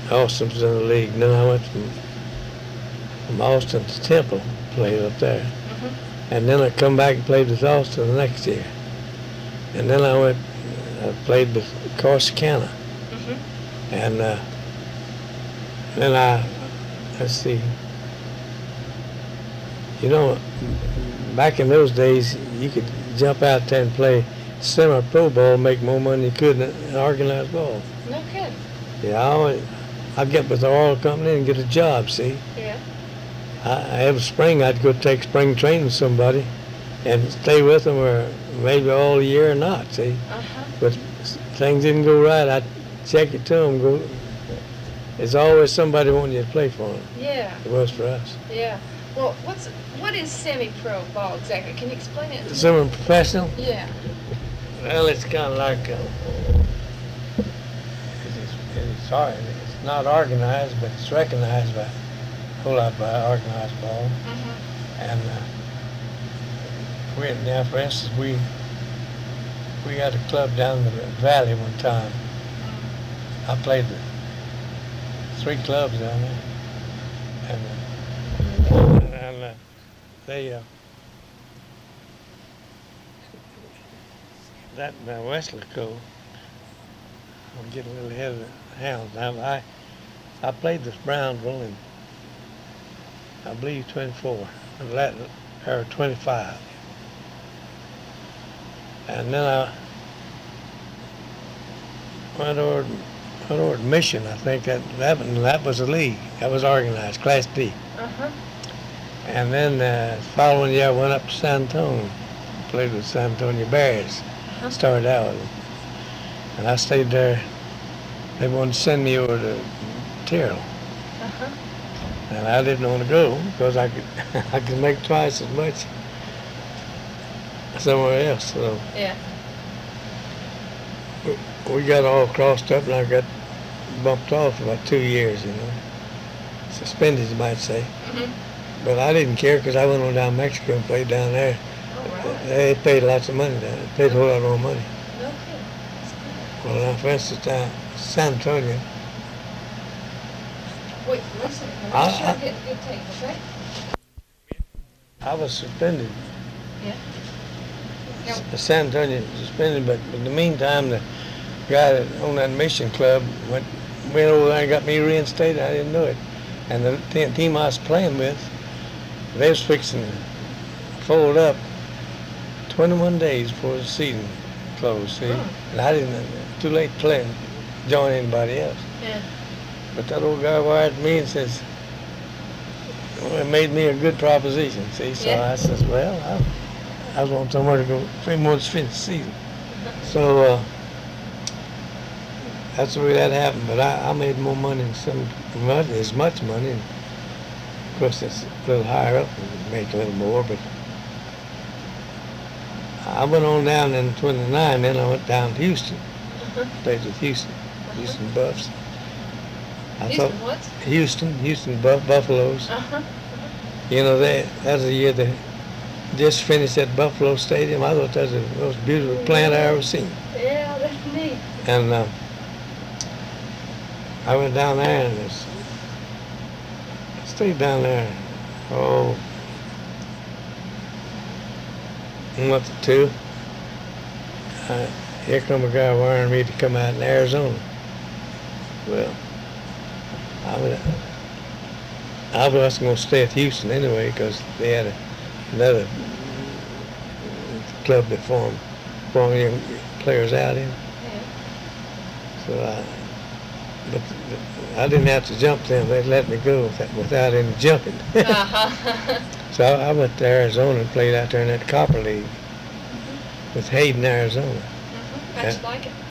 Austin was in the league. And then I went from Austin to Temple, played up there. And then I come back and played with Austin the next year. And then I played with Corsicana. And then let's see. You know, back in those days, you could jump out there and play semi-pro ball, make more money than you could in organized ball. No kidding. Yeah, I'd get with the oil company and get a job, see? Yeah. Every spring, I'd go take spring training with somebody and stay with them or maybe all year or not, see? But things didn't go right, I'd check it to them. There's always somebody wanting you to play for them. Yeah. It was for us. Yeah. Well, what is semi-pro ball exactly? Can you explain it to me? Semi-professional? Yeah. Well, it's kind of like, it's not organized, but it's recognized by a whole lot by organized ball. And now, for instance, we had a club down in the valley one time. I played with 3 clubs down there, and they that Weslaco. I'm getting a little ahead of the hounds now. I played this Brownsville in, I believe, 24, or 25. And then I went over to Mission. I think that was a league. That was organized, Class D. And then the following year I went up to San Antonio, played with San Antonio Bears. Started out, and I stayed there. They wanted to send me over to Terrell, and I didn't want to go because I could make twice as much somewhere else. So yeah, we got all crossed up, and I got bumped off for about 2 years, suspended, you might say. But I didn't care because I went on down to Mexico and played down there. They paid lots of money down there. They paid a whole lot more money. Well, now, for instance, San Antonio. Wait, listen. I'm sure I get a good take, okay? I was suspended. Yeah. San Antonio suspended, but in the meantime, the guy that owned that Mission club went over there and got me reinstated. I didn't know it. And the team I was playing with, they was fixing to fold up 21 days before the season closed, see? And I didn't, too late to join anybody else. Yeah. But that old guy wired me and says, well, it made me a good proposition, see? So I says, well, I want somewhere to go 3 months to finish the season. So that's the way that happened. But I made more money than as much money. And of course, it's a little higher up and make a little more, but I went on down in 29, then I went down to Houston. Played with Houston Buffs. Houston Buffaloes. That was the year they just finished at Buffalo Stadium. I thought that was the most beautiful plant I ever seen. Yeah, that's neat. And I went down there and stayed down there. A month or 2. Here come a guy wiring me to come out in Arizona. Well, I wasn't going to stay at Houston anyway because they had another club that formed young players out in. So but I didn't have to jump them. They let me go without any jumping. So I went to Arizona and played out there in that Copper League with Hayden, Arizona. How'd you like it?